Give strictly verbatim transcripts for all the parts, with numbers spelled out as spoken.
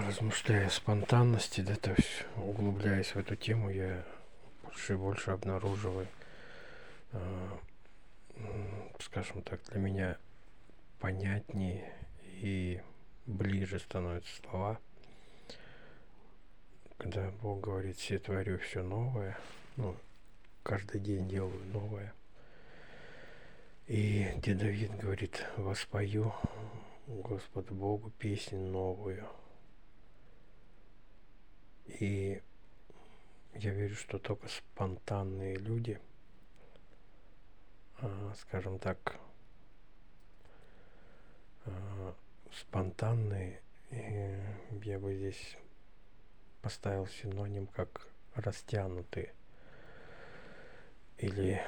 размышляя о спонтанности, да, то есть углубляясь в эту тему, я больше и больше обнаруживаю, э, скажем так, для меня понятнее и ближе становятся слова, когда Бог говорит: «Все творю все новое», ну, каждый день делаю новое. И где Давид говорит: «Воспою Господу Богу песнь новую». И я верю, что только спонтанные люди, скажем так, спонтанные, я бы здесь поставил синоним как растянутые или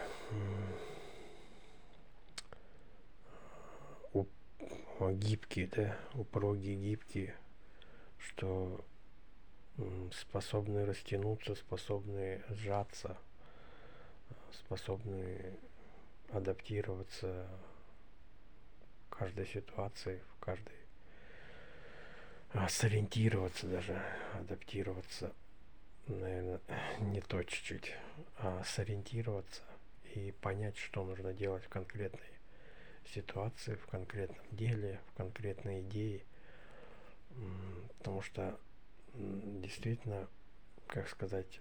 гибкие, да, упругие, гибкие, что способны растянуться, способны сжаться, способны адаптироваться в каждой ситуации, в каждой, сориентироваться даже, адаптироваться, наверное, не то чуть-чуть, а сориентироваться и понять, что нужно делать в конкретной ситуации, в конкретном деле, в конкретной идее. Потому что действительно, как сказать,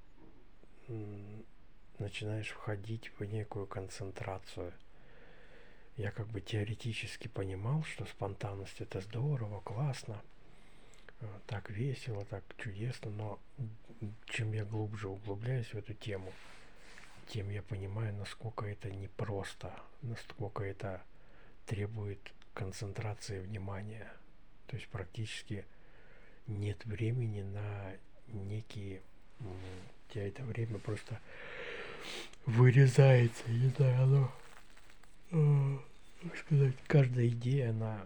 начинаешь входить в некую концентрацию. Я как бы теоретически понимал, что спонтанность — это здорово, классно, так весело, так чудесно, но чем я глубже углубляюсь в эту тему, тем я понимаю, насколько это непросто, насколько это требует концентрации внимания. То есть практически нет времени на некие... У тебя это время просто вырезается, не знаю, оно... Как сказать, каждая идея, она...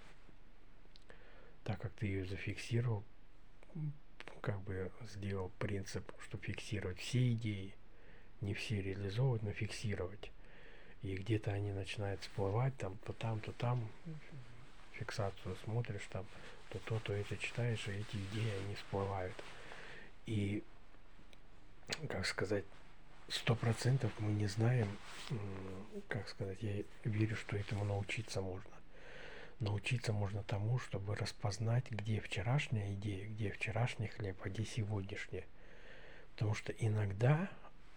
Так как ты ее зафиксировал, как бы сделал принцип, что фиксировать все идеи, не все реализовывать, но фиксировать. И где-то они начинают всплывать, там, то там, то там, фиксацию смотришь, там, то то, то это читаешь, и эти идеи, они всплывают. И, как сказать, сто процентов мы не знаем, как сказать, я верю, что этому научиться можно. Научиться можно тому, чтобы распознать, где вчерашняя идея, где вчерашний хлеб, а где сегодняшняя. Потому что иногда,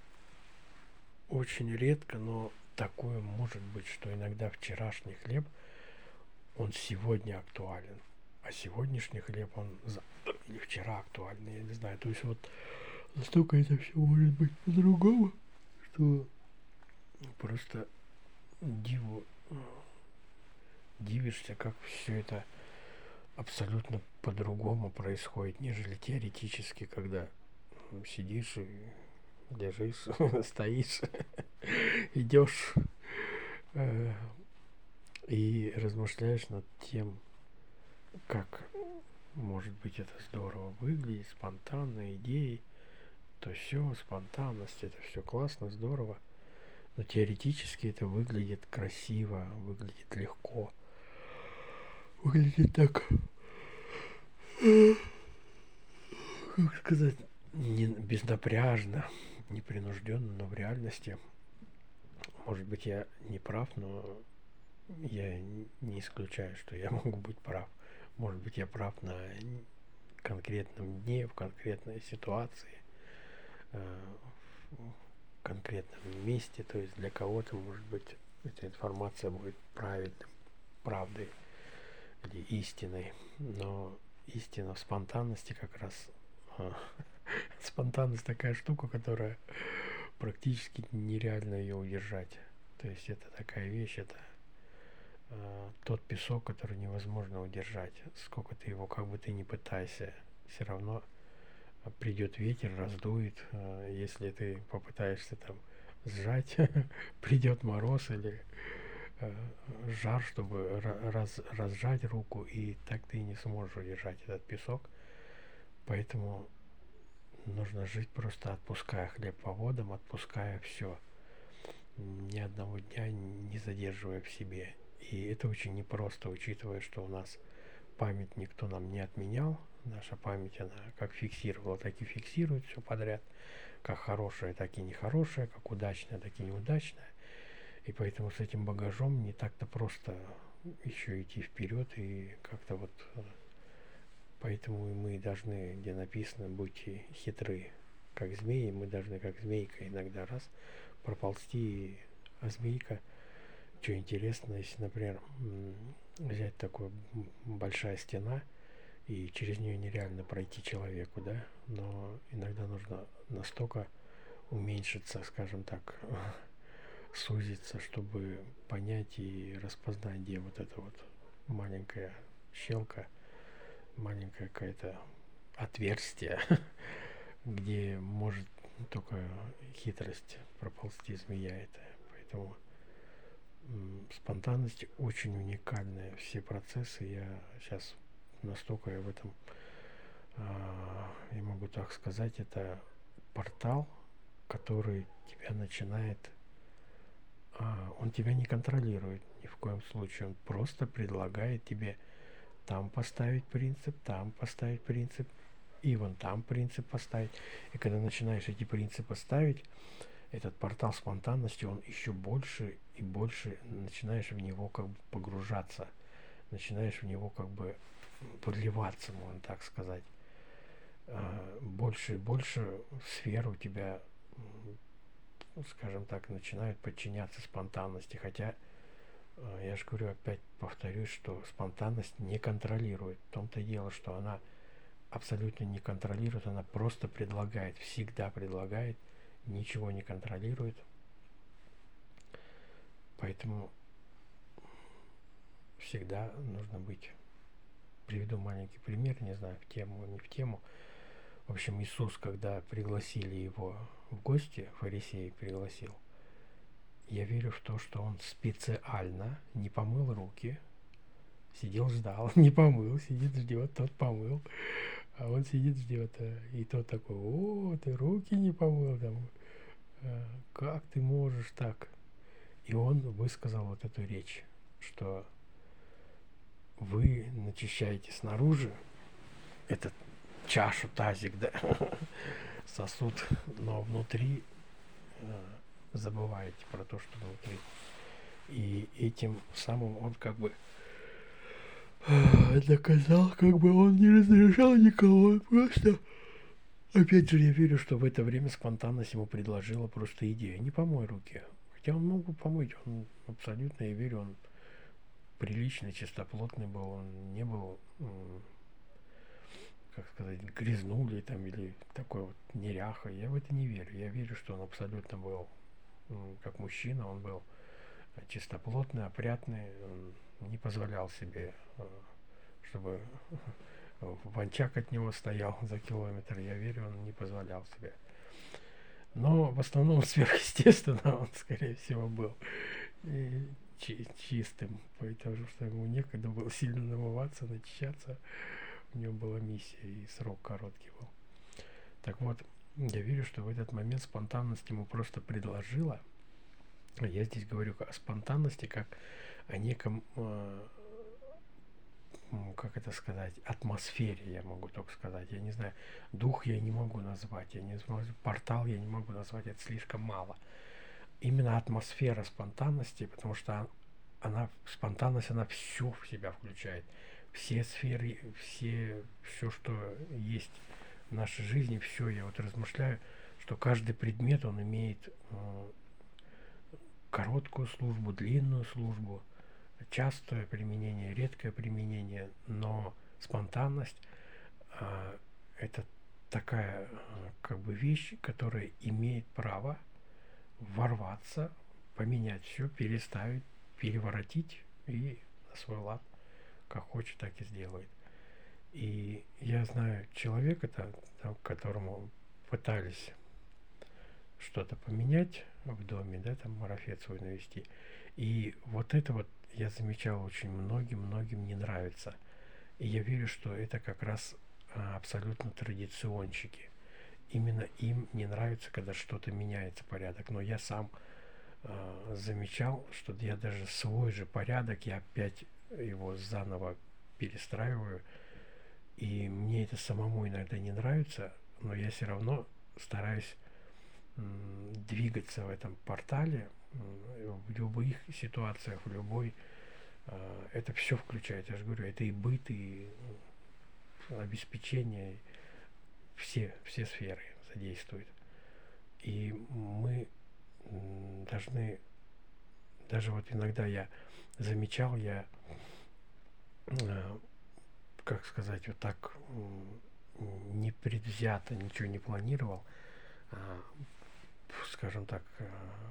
очень редко, но такое может быть, что иногда вчерашний хлеб, он сегодня актуален, а сегодняшний хлеб, он завтра или вчера актуальный, я не знаю. То есть вот настолько это все может быть по-другому, что просто диву, дивишься, как все это абсолютно по-другому происходит, нежели теоретически, когда сидишь и лежишь, стоишь, идешь э, и размышляешь над тем, как может быть это здорово выглядит, спонтанные идеи, то все, спонтанность, это все классно, здорово, но теоретически это выглядит красиво, выглядит легко, выглядит так, как сказать, не безнапряжно, непринужденно, но в реальности, может быть, я не прав, но я не исключаю, что я могу быть прав. Может быть, я прав на конкретном дне, в конкретной ситуации, в конкретном месте. То есть для кого-то, может быть, эта информация будет правильной, правдой или истиной. Но истина в спонтанности как раз... Спонтанность такая штука, которая практически нереально ее удержать. То есть это такая вещь, это э, тот песок, который невозможно удержать. Сколько ты его, как бы ты ни пытайся, все равно придет ветер, раздует. Э, если ты попытаешься там сжать, придет мороз или э, жар, чтобы раз, разжать руку, и так ты не сможешь удержать этот песок. Поэтому нужно жить просто отпуская хлеб по водам, отпуская все, ни одного дня не задерживая в себе. И это очень непросто, учитывая, что у нас память никто нам не отменял, Наша память, она как фиксировала, так и фиксирует все подряд. Как хорошее, так и нехорошее, как удачное, так и неудачное. И поэтому с этим багажом не так-то просто еще идти вперед и как-то вот... Поэтому мы должны, где написано, будьте хитры, как змеи, мы должны, как змейка, иногда раз проползти, а змейка, что интересно, если, например, взять такую большая стена, и через нее нереально пройти человеку, да, но иногда нужно настолько уменьшиться, скажем так, сузиться, чтобы понять и распознать, где вот эта вот маленькая щелка, маленькое какое-то отверстие, где может только хитрость проползти змея это. Поэтому м, спонтанность очень уникальная. Все процессы, я сейчас настолько я в этом, а, я могу так сказать, это портал, который тебя начинает, а, он тебя не контролирует ни в коем случае, он просто предлагает тебе там поставить принцип, там поставить принцип, и вон там принцип поставить. И когда начинаешь эти принципы ставить, этот портал спонтанности, он еще больше и больше начинаешь в него как бы погружаться, начинаешь в него как бы подливаться, можно так сказать. Больше и больше сфер у тебя, скажем так, начинают подчиняться спонтанности, хотя я же говорю, опять повторюсь, что спонтанность не контролирует. В том-то и дело, что она абсолютно не контролирует, она просто предлагает, всегда предлагает, ничего не контролирует. Поэтому всегда нужно быть. Приведу маленький пример, не знаю, в тему, не в тему. В общем, Иисус, когда пригласили его в гости, фарисеи пригласил, я верю в то, что он специально не помыл руки, сидел, ждал, не помыл, сидит, ждет, тот помыл, а он сидит, ждет, и тот такой: о, ты руки не помыл, там, как ты можешь так? И он высказал вот эту речь, что вы начищаете снаружи этот чашу, тазик, да, сосуд, но внутри забываете про то, что внутри. И этим самым он как бы доказал, как бы он не разрешал никого, просто... Опять же, я верю, что в это время спонтанность ему предложила просто идею: не помой руки. Хотя он мог бы помыть, он абсолютно, я верю, он приличный, чистоплотный был, он не был, как сказать, грязнули там или такой вот неряха. Я в это не верю. Я верю, что он абсолютно был, как мужчина, он был чистоплотный, опрятный, он не позволял себе, чтобы ванчак от него стоял за километр. Я верю, он не позволял себе. Но в основном сверхъестественно он, скорее всего, был чи- чистым, потому что ему некогда было сильно намываться, начищаться. У него была миссия, и срок короткий был. Так вот, я верю, что в этот момент спонтанность ему просто предложила. Я здесь говорю о спонтанности как о неком, как это сказать, атмосфере, я могу только сказать. Я не знаю, дух я не могу назвать, я не знаю, портал я не могу назвать, это слишком мало. Именно атмосфера спонтанности, потому что она, спонтанность, она все в себя включает. Все сферы, все, все, что есть в нашей жизни, все. Я вот размышляю, что каждый предмет, он имеет э, короткую службу, длинную службу, частое применение, редкое применение, но спонтанность э, это такая э, как бы вещь, которая имеет право ворваться, поменять все, переставить, переворотить и на свой лад, как хочет, так и сделает. И я знаю человека, там, которому пытались что-то поменять в доме, да, там марафет свой навести. И вот это вот я замечал, очень многим-многим не нравится. И я верю, что это как раз а, абсолютно традиционщики. Именно им не нравится, когда что-то меняется, порядок. Но я сам э, замечал, что я даже свой же порядок, я опять его заново перестраиваю. И мне это самому иногда не нравится, но я все равно стараюсь м, двигаться в этом портале м, в любых ситуациях, в любой. э, Это все включает, я же говорю, это и быт, и м, обеспечение, все, все сферы задействует. И мы м, должны, даже вот иногда я замечал, я, э, как сказать, вот так м, непредвзято ничего не планировал, а, скажем так, э,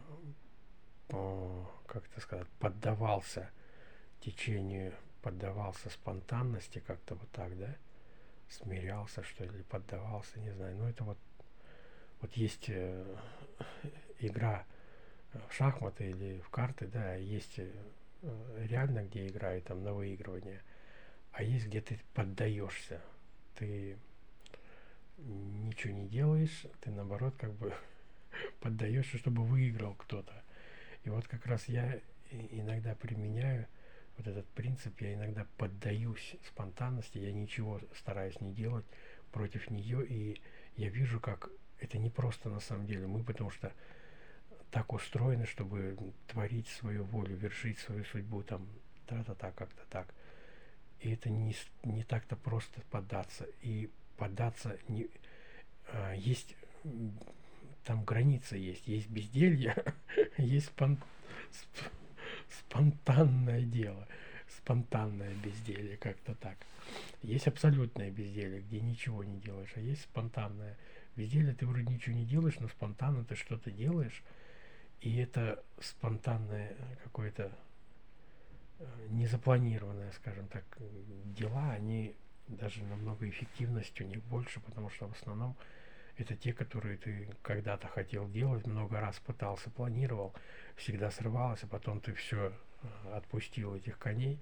по, как это сказать, поддавался течению, поддавался спонтанности, как-то вот так, да, смирялся, что ли, поддавался, не знаю. Но это вот, вот есть э, игра в шахматы или в карты, да, есть э, реально, где играют там на выигрывание, а есть, где ты поддаешься. Ты ничего не делаешь, ты наоборот как бы поддаешься, чтобы выиграл кто-то. И вот как раз я иногда применяю вот этот принцип, я иногда поддаюсь спонтанности, я ничего стараюсь не делать против нее, и я вижу, как это не просто на самом деле. Мы потому что так устроены, чтобы творить свою волю, вершить свою судьбу, там, та-та-та, как-то так. И это не, не так-то просто поддаться. И поддаться не, а, есть, там граница есть, есть безделье, есть спон, сп, спонтанное дело, спонтанное безделье, как-то так. Есть абсолютное безделье, где ничего не делаешь, а есть спонтанное безделье, ты вроде ничего не делаешь, но спонтанно ты что-то делаешь, и это спонтанное какое-то незапланированное, скажем так, дела, они даже намного эффективности у них больше, потому что в основном это те, которые ты когда-то хотел делать, много раз пытался, планировал, всегда срывалось, а потом ты все отпустил этих коней,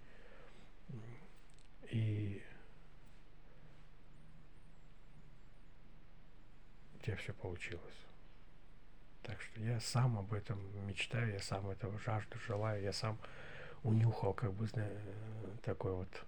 и у тебя все получилось. Так что я сам об этом мечтаю, я сам этого жажду, желаю, я сам унюхал, как бы, такой вот,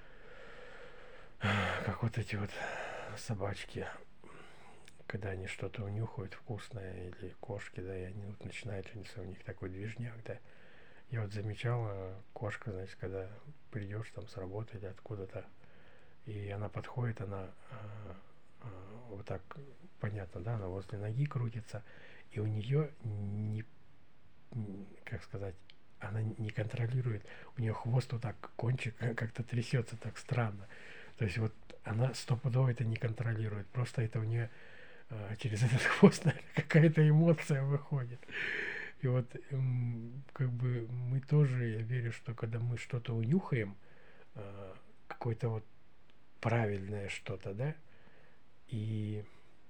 как вот эти вот собачки, когда они что-то унюхают вкусное, или кошки, да, и они вот начинают, у них такой движняк, да. Я вот замечал, кошка, значит, когда придешь там с работы или откуда-то, и она подходит, она а, а, вот так, понятно, да, она возле ноги крутится, и у нее не, как сказать, она не контролирует, у нее хвост вот так, кончик как-то трясется так странно. То есть вот она стопудово это не контролирует, просто это у нее а, через этот хвост, наверное, какая-то эмоция выходит. И вот м, как бы мы тоже, я верю, что когда мы что-то унюхаем, а, какое-то вот правильное что-то, да, и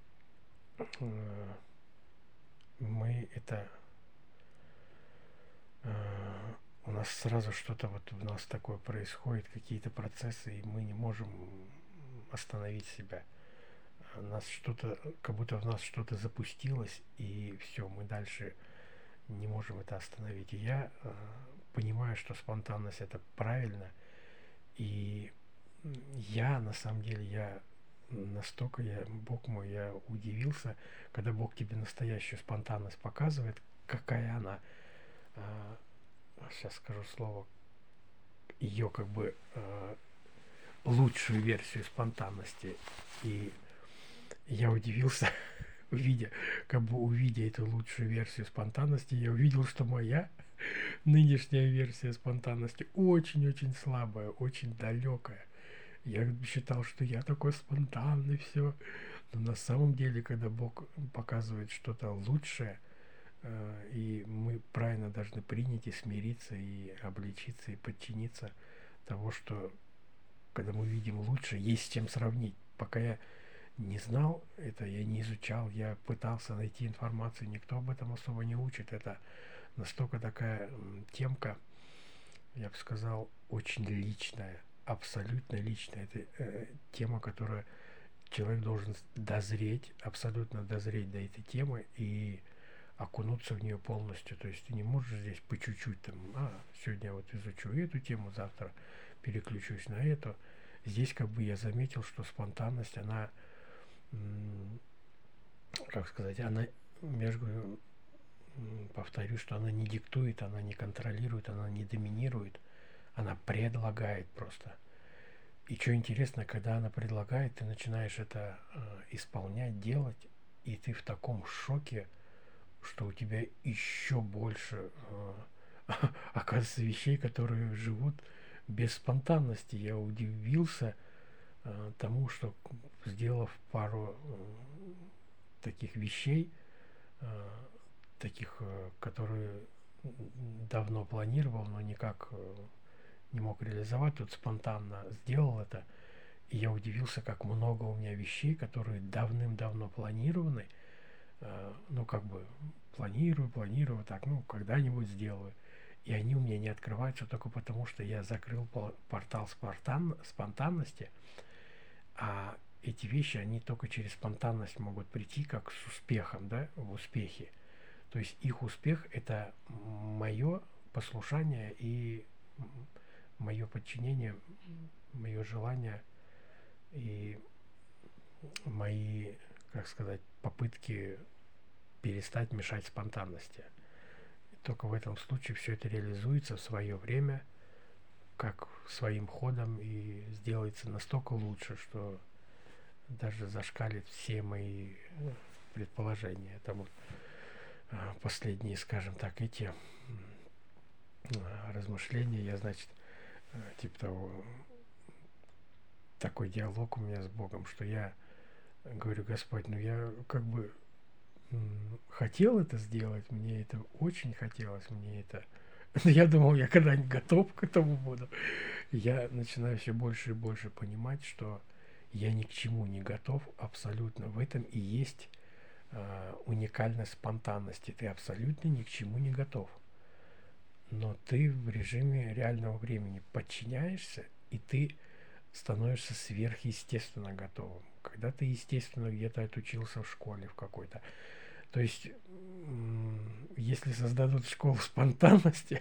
а, мы это а, у нас сразу что-то вот у нас такое происходит, какие-то процессы, и мы не можем остановить себя. Нас что-то, как будто в нас что-то запустилось, и все, мы дальше не можем это остановить. И я э, понимаю, что спонтанность это правильно, и я на самом деле, я настолько, я, Бог мой, я удивился, когда Бог тебе настоящую спонтанность показывает, какая она, э, сейчас скажу слово, ее как бы э, лучшую версию спонтанности. И я удивился, увидя, как бы увидя эту лучшую версию спонтанности, я увидел, что моя нынешняя версия спонтанности очень-очень слабая, очень далекая. Я считал, что я такой спонтанный, все. Но на самом деле, когда Бог показывает что-то лучшее, э, и мы правильно должны принять и смириться, и обличиться, и подчиниться того, что когда мы видим лучше, есть с чем сравнить. Пока я не знал это, я не изучал, я пытался найти информацию, никто об этом особо не учит. Это настолько такая темка, я бы сказал, очень личная, абсолютно личная. Это э, тема, которая человек должен дозреть, абсолютно дозреть до этой темы и окунуться в нее полностью. То есть ты не можешь здесь по чуть-чуть там, а, сегодня вот изучу эту тему, завтра переключусь на эту. здесь как бы я заметил, что спонтанность, она, как сказать, она, между, повторю, что она не диктует, она не контролирует, она не доминирует, она предлагает просто. И что интересно, когда она предлагает, ты начинаешь это э, исполнять, делать, и ты в таком шоке, что у тебя еще больше э, оказывается вещей, которые живут без спонтанности. Я удивился э, тому, что, сделав пару э, таких вещей, э, таких, э, которые давно планировал, но никак э, не мог реализовать, тут спонтанно сделал это, и я удивился, как много у меня вещей, которые давным-давно планированы, э, ну, как бы планирую, планирую, так, ну, когда-нибудь сделаю, и они у меня не открываются только потому, что я закрыл портал спонтан, спонтанности, а эти вещи, они только через спонтанность могут прийти, как с успехом, да, в успехе. То есть их успех – это мое послушание и мое подчинение, мое желание и мои, как сказать, попытки перестать мешать спонтанности. И только в этом случае все это реализуется в свое время, как своим ходом, и сделается настолько лучше, что даже зашкалит все мои предположения. Это вот последние, скажем так, эти размышления. Я, значит, типа того, такой диалог у меня с Богом, что я говорю: Господь, ну я как бы м, хотел это сделать, мне это очень хотелось, мне это... Я думал, я когда-нибудь готов к этому буду. Я начинаю все больше и больше понимать, что я ни к чему не готов абсолютно. В этом и есть э, уникальность спонтанности. Ты абсолютно ни к чему не готов. Но ты в режиме реального времени подчиняешься, и ты становишься сверхъестественно готовым. Когда ты, естественно, где-то отучился в школе в какой-то. То есть, если создадут школу спонтанности,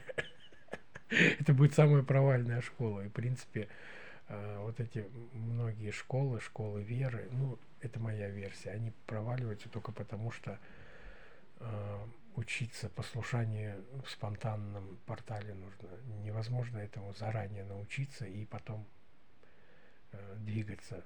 это будет самая провальная школа. И, в принципе, вот эти многие школы, школы веры, ну, это моя версия, они проваливаются только потому, что учиться послушанию в спонтанном портале нужно. Невозможно этому заранее научиться и потом э, двигаться.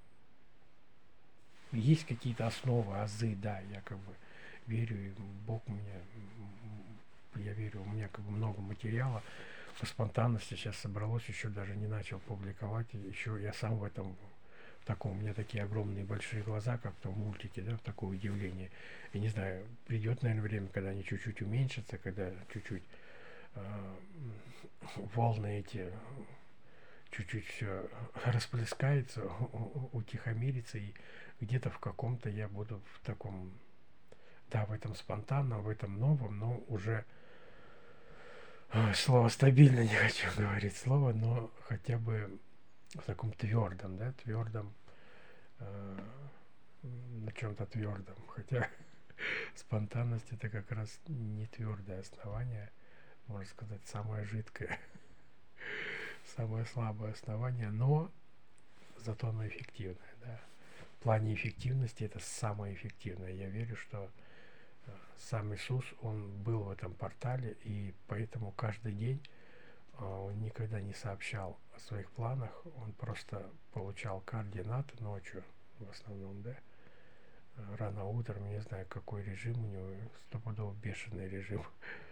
Есть какие-то основы, азы, да, я как бы верю, и Бог мне, я верю, у меня как бы много материала по спонтанности сейчас собралось, еще даже не начал публиковать, еще я сам в этом таком, у меня такие огромные большие глаза, как-то в мультике, да, в такое удивление. Я не знаю, придет, наверное, время, когда они чуть-чуть уменьшатся, когда чуть-чуть э, волны эти чуть-чуть все расплескается, утихомирится, и где-то в каком-то я буду в таком, да, в этом спонтанном, в этом новом, но уже э, слово стабильно не хочу говорить слово, но хотя бы в таком твердом, да, твердом, э, на чем-то твердом. Хотя спонтанность это как раз не твердое основание, можно сказать, самое жидкое, самое слабое основание, но зато оно эффективное, да. В плане эффективности это самое эффективное. Я верю, что э, сам Иисус, он был в этом портале, и поэтому каждый день он никогда не сообщал о своих планах, он просто получал координаты ночью, в основном, да, рано утром, не знаю, какой режим у него, стопудово бешеный режим.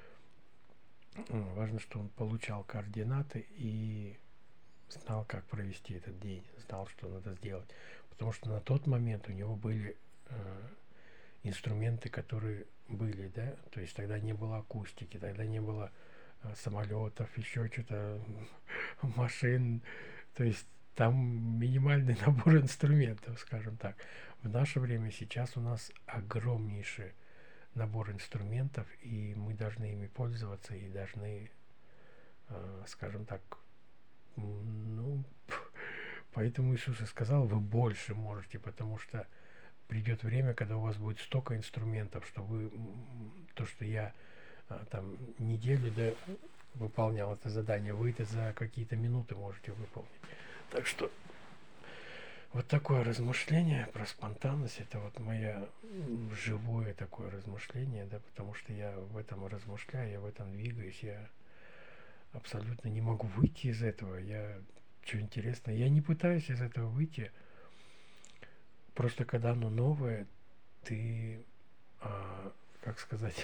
Важно, что он получал координаты и знал, как провести этот день, знал, что надо сделать. Потому что на тот момент у него были э, инструменты, которые были, да, то есть тогда не было акустики, тогда не было самолетов, еще что-то, машин, то есть там минимальный набор инструментов, скажем так. В наше время сейчас у нас огромнейший набор инструментов, и мы должны ими пользоваться, и должны, э, скажем так, ну, поэтому Иисус и сказал, вы больше можете, потому что придет время, когда у вас будет столько инструментов, что вы, то, что я там неделю, да, выполнял это задание, вы это за какие-то минуты можете выполнить. Так что Вот такое размышление про спонтанность, это вот мое живое такое размышление, да, потому что я в этом размышляю, я в этом двигаюсь, я абсолютно не могу выйти из этого. Я, что интересно, я не пытаюсь из этого выйти, просто когда оно новое, ты, а, как сказать,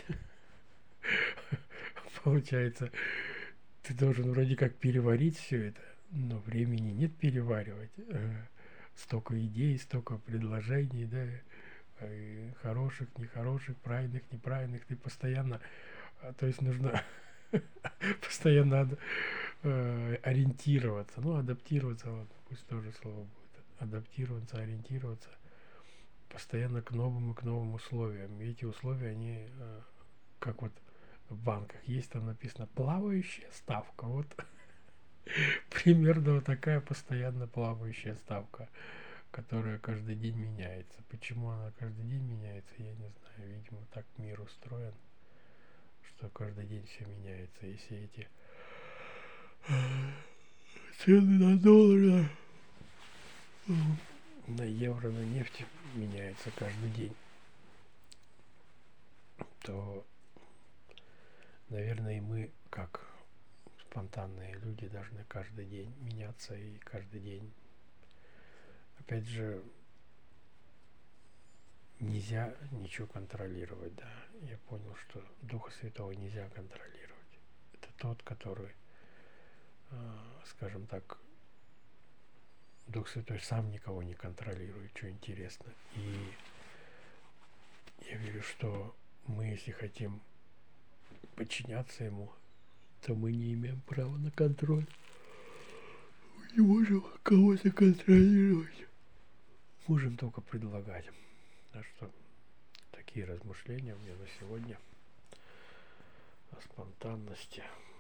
получается, ты должен вроде как переварить все это, но времени нет переваривать. Столько идей, столько предложений, да, и хороших, нехороших, правильных, неправильных, ты постоянно, то есть нужно постоянно э, ориентироваться, ну, адаптироваться, вот, пусть тоже слово будет, адаптироваться, ориентироваться постоянно к новым и к новым условиям. И эти условия, они, э, как вот в банках есть, там написано плавающая ставка, вот примерно вот такая постоянно плавающая ставка, которая каждый день меняется. Почему она каждый день меняется, я не знаю. Видимо, так мир устроен, что каждый день все меняется. Если эти цены на доллар, на евро, на нефть меняются каждый день, то, наверное, и мы, как спонтанные люди, должны каждый день меняться и каждый день. Опять же, нельзя ничего контролировать, да. Я понял, что Духа Святого нельзя контролировать. Это тот, который, скажем так, Дух Святой сам никого не контролирует, что интересно. И я верю, что мы, если хотим подчиняться Ему, то мы не имеем права на контроль. Мы не можем кого-то контролировать. Можем только предлагать. Так что такие размышления у меня на сегодня о спонтанности.